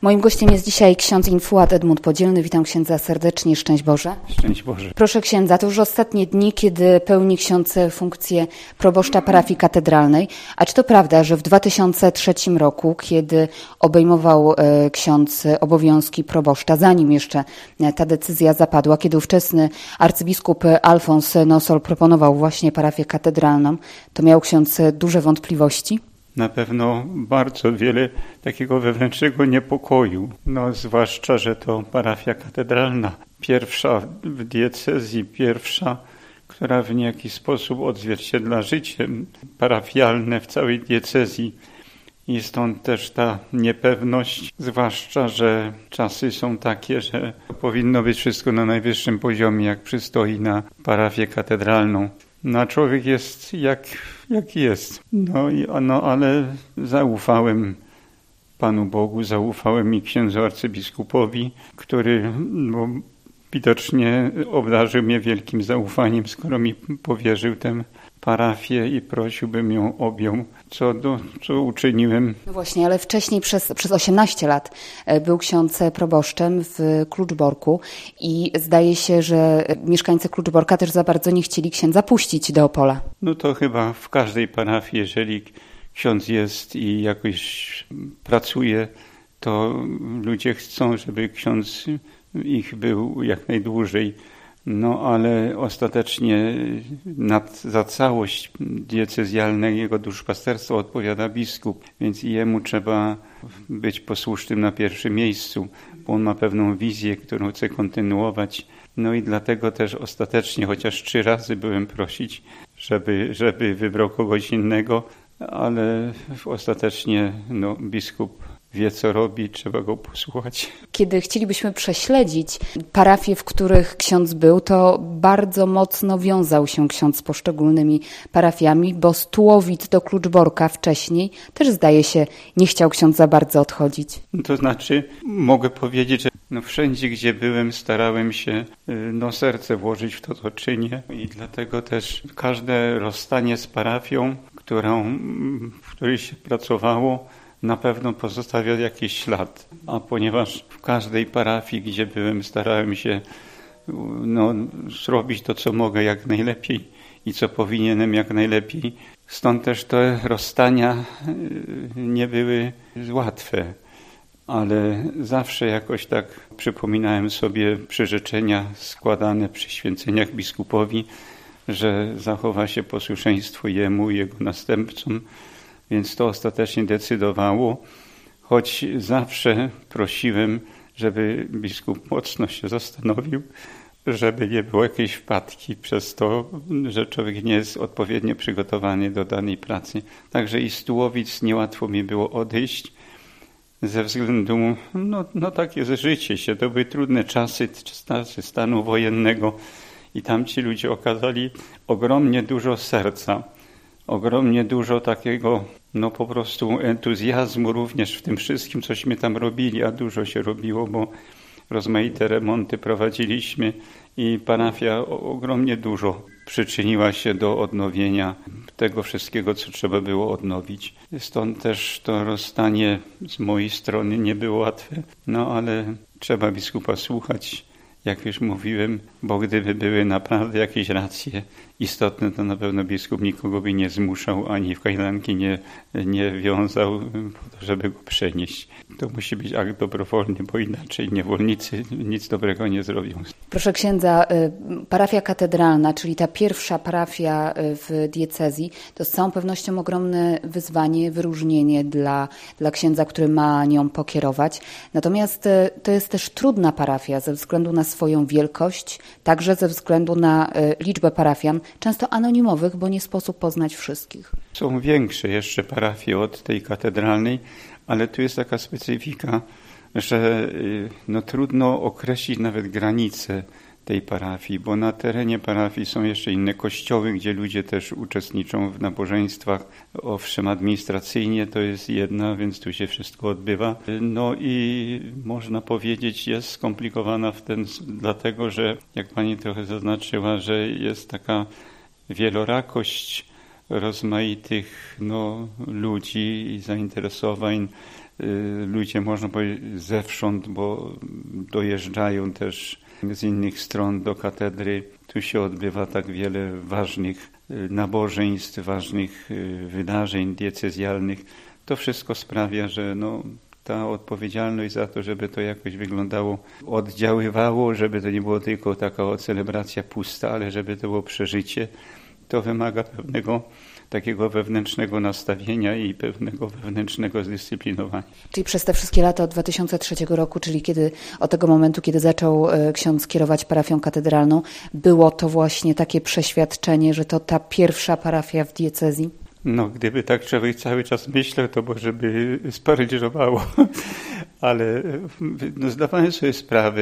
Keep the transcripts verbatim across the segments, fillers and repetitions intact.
Moim gościem jest dzisiaj ksiądz Infuat Edmund Podzielny. Witam księdza serdecznie. Szczęść Boże. Szczęść Boże. Proszę księdza, to już ostatnie dni, kiedy pełni ksiądz funkcję proboszcza parafii katedralnej. A czy to prawda, że w dwa tysiące trzecim roku, kiedy obejmował ksiądz obowiązki proboszcza, zanim jeszcze ta decyzja zapadła, kiedy ówczesny arcybiskup Alfons Nosol proponował właśnie parafię katedralną, to miał ksiądz duże wątpliwości? Na pewno bardzo wiele takiego wewnętrznego niepokoju, no zwłaszcza, że to parafia katedralna, pierwsza w diecezji, pierwsza, która w niejaki sposób odzwierciedla życie parafialne w całej diecezji. I stąd też ta niepewność, zwłaszcza, że czasy są takie, że powinno być wszystko na najwyższym poziomie, jak przystoi na parafię katedralną. No a człowiek jest jak, jak jest. No, i, no ale zaufałem Panu Bogu, zaufałem i księdzu arcybiskupowi, który no, widocznie obdarzył mnie wielkim zaufaniem, skoro mi powierzył tę parafię i prosił, bym ją objął, co, do, co uczyniłem. No właśnie, ale wcześniej przez, przez osiemnaście lat był ksiądz proboszczem w Kluczborku i zdaje się, że mieszkańcy Kluczborka też za bardzo nie chcieli księdza puścić do Opola. No to chyba w każdej parafii, jeżeli ksiądz jest i jakoś pracuje, to ludzie chcą, żeby ksiądz ich był jak najdłużej. No ale ostatecznie nad, za całość diecezjalnego duszpasterstwa odpowiada biskup, więc jemu trzeba być posłusznym na pierwszym miejscu, bo on ma pewną wizję, którą chce kontynuować. No i dlatego też ostatecznie, chociaż trzy razy byłem prosić, żeby, żeby wybrał kogoś innego, ale ostatecznie no, biskup wie, co robi, trzeba go posłuchać. Kiedy chcielibyśmy prześledzić parafie, w których ksiądz był, to bardzo mocno wiązał się ksiądz z poszczególnymi parafiami, bo z Tułowic do Kluczborka wcześniej też, zdaje się, nie chciał ksiądz za bardzo odchodzić. To znaczy, mogę powiedzieć, że no wszędzie, gdzie byłem, starałem się no, serce włożyć w to, co czynię i dlatego też każde rozstanie z parafią, którą, w której się pracowało, na pewno pozostawia jakiś ślad, a ponieważ w każdej parafii, gdzie byłem, starałem się no, zrobić to, co mogę jak najlepiej i co powinienem jak najlepiej. Stąd też te rozstania nie były łatwe, ale zawsze jakoś tak przypominałem sobie przyrzeczenia składane przy święceniach biskupowi, że zachowa się posłuszeństwo jemu i jego następcom. Więc to ostatecznie decydowało, choć zawsze prosiłem, żeby biskup mocno się zastanowił, żeby nie było jakiejś wpadki przez to, że człowiek nie jest odpowiednio przygotowany do danej pracy. Także i z Tułowic niełatwo mi było odejść ze względu, no, no takie jest życie się, to były trudne czasy, czasy stanu wojennego i tam ci ludzie okazali ogromnie dużo serca. Ogromnie dużo takiego, no po prostu entuzjazmu również w tym wszystkim, cośmy tam robili, a dużo się robiło, bo rozmaite remonty prowadziliśmy i parafia ogromnie dużo przyczyniła się do odnowienia tego wszystkiego, co trzeba było odnowić. Stąd też to rozstanie z mojej strony nie było łatwe, no ale trzeba biskupa słuchać. Jak już mówiłem, bo gdyby były naprawdę jakieś racje istotne, to na pewno biskup nikogo by nie zmuszał, ani w kajdanki nie, nie wiązał po to, żeby go przenieść. To musi być akt dobrowolny, bo inaczej niewolnicy nic dobrego nie zrobią. Proszę księdza, parafia katedralna, czyli ta pierwsza parafia w diecezji, to z całą pewnością ogromne wyzwanie, wyróżnienie dla, dla księdza, który ma nią pokierować. Natomiast to jest też trudna parafia ze względu na swoją wielkość, także ze względu na liczbę parafian, często anonimowych, bo nie sposób poznać wszystkich. Są większe jeszcze parafie od tej katedralnej, ale tu jest taka specyfika, że no, trudno określić nawet granice tej parafii, bo na terenie parafii są jeszcze inne kościoły, gdzie ludzie też uczestniczą w nabożeństwach. Owszem, administracyjnie to jest jedna, więc tu się wszystko odbywa. No i można powiedzieć, jest skomplikowana w ten, dlatego że, jak pani trochę zaznaczyła, że jest taka wielorakość rozmaitych no, ludzi i zainteresowań, ludzie, można powiedzieć, zewsząd, bo dojeżdżają też z innych stron do katedry. Tu się odbywa tak wiele ważnych nabożeństw, ważnych wydarzeń diecezjalnych. To wszystko sprawia, że no, ta odpowiedzialność za to, żeby to jakoś wyglądało, oddziaływało, żeby to nie było tylko taka celebracja pusta, ale żeby to było przeżycie, to wymaga pewnego takiego wewnętrznego nastawienia i pewnego wewnętrznego zdyscyplinowania. Czyli przez te wszystkie lata od dwa tysiące trzeciego roku, czyli kiedy od tego momentu, kiedy zaczął ksiądz kierować parafią katedralną, było to właśnie takie przeświadczenie, że to ta pierwsza parafia w diecezji? No, gdyby tak człowiek cały czas myślał, to może by sparaliżowało, ale no, zdawałem sobie sprawę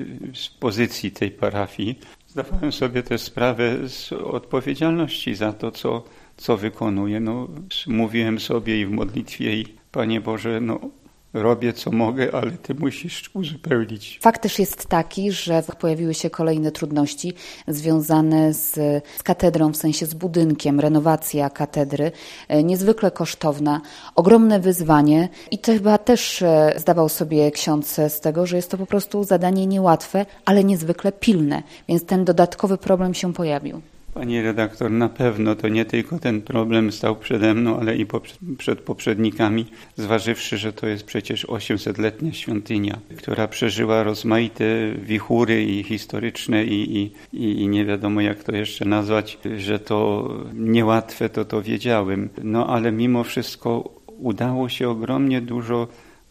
z pozycji tej parafii, zdawałem sobie też sprawę z odpowiedzialności za to, co, co wykonuję. No, mówiłem sobie i w modlitwie, i Panie Boże, no robię co mogę, ale Ty musisz uzupełnić. Fakt też jest taki, że pojawiły się kolejne trudności związane z, z katedrą, w sensie z budynkiem, renowacja katedry, niezwykle kosztowna, ogromne wyzwanie i to chyba też zdawał sobie ksiądz z tego, że jest to po prostu zadanie niełatwe, ale niezwykle pilne, więc ten dodatkowy problem się pojawił. Pani redaktor, na pewno to nie tylko ten problem stał przede mną, ale i przed poprzednikami, zważywszy, że to jest przecież osiemsetletnia świątynia, która przeżyła rozmaite wichury i historyczne i, i, i nie wiadomo jak to jeszcze nazwać, że to niełatwe, to to wiedziałem. No ale mimo wszystko udało się ogromnie dużo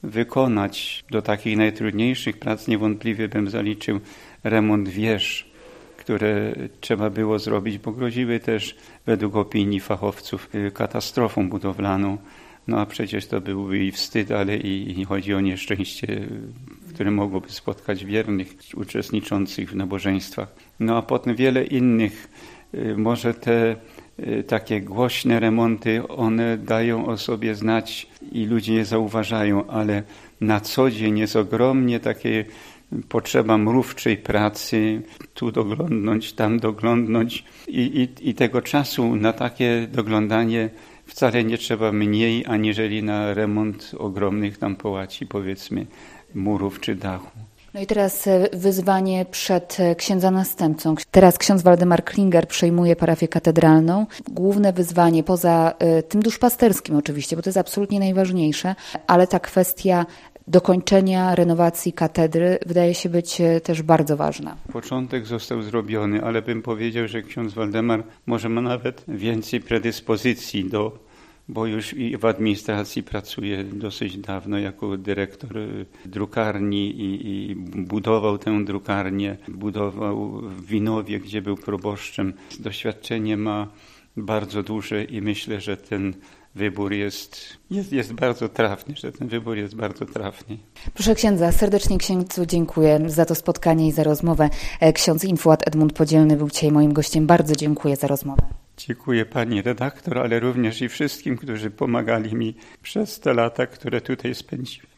wykonać. Do takich najtrudniejszych prac niewątpliwie bym zaliczył remont wież, które trzeba było zrobić, bo groziły też według opinii fachowców katastrofą budowlaną. No a przecież to byłby i wstyd, ale i, i chodzi o nieszczęście, które mogłoby spotkać wiernych uczestniczących w nabożeństwach. No a potem wiele innych, może te takie głośne remonty, one dają o sobie znać i ludzie je zauważają, ale na co dzień jest ogromnie takie potrzeba mrówczej pracy, tu doglądnąć, tam doglądnąć i, i, i tego czasu na takie doglądanie wcale nie trzeba mniej, aniżeli na remont ogromnych tam połaci, powiedzmy, murów czy dachu. No i teraz wyzwanie przed księdza następcą. Teraz ksiądz Waldemar Klinger przejmuje parafię katedralną. Główne wyzwanie, poza tym duszpasterskim oczywiście, bo to jest absolutnie najważniejsze, ale ta kwestia dokończenia renowacji katedry wydaje się być też bardzo ważna. Początek został zrobiony, ale bym powiedział, że ksiądz Waldemar może ma nawet więcej predyspozycji do, bo już i w administracji pracuje dosyć dawno jako dyrektor drukarni i, i budował tę drukarnię, budował w Winowie, gdzie był proboszczem. Doświadczenie ma bardzo duże i myślę, że ten wybór jest, jest, jest bardzo trafny, że ten wybór jest bardzo trafny. Proszę księdza, serdecznie księdzu dziękuję za to spotkanie i za rozmowę. Ksiądz Infuat Edmund Podzielny był dzisiaj moim gościem. Bardzo dziękuję za rozmowę. Dziękuję pani redaktor, ale również i wszystkim, którzy pomagali mi przez te lata, które tutaj spędziłem.